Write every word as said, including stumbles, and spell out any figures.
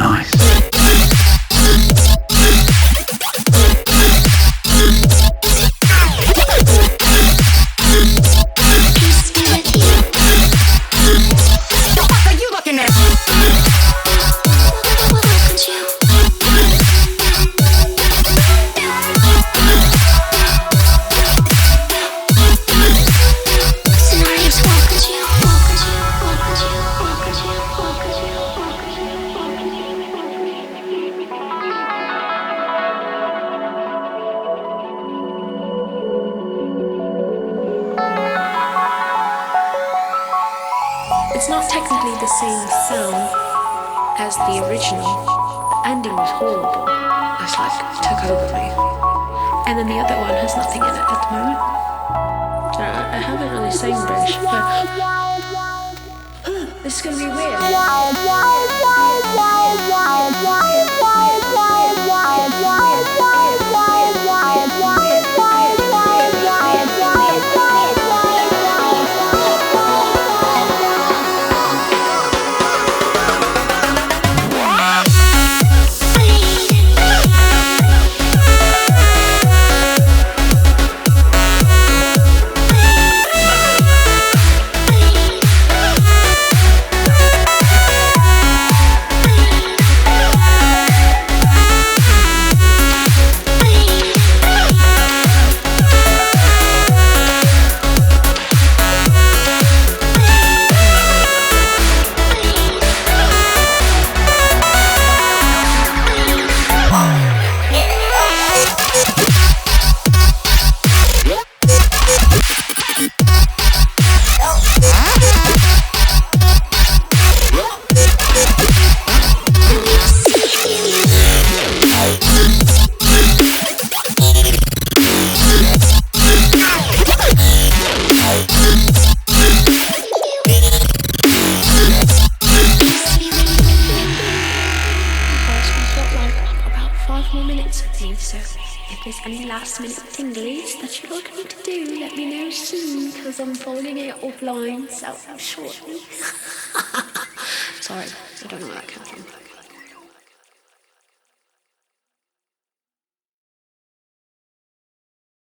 nice. It's not technically the same sound as the original. The ending was horrible. It's like took over me. And then the other one has nothing in it at the moment. So I haven't really sang British, but this is gonna be weird. So if there's any last minute tinglies that you'd like me to do, let me know soon, because I'm following it offline so shortly. Sorry, I don't know where that came from.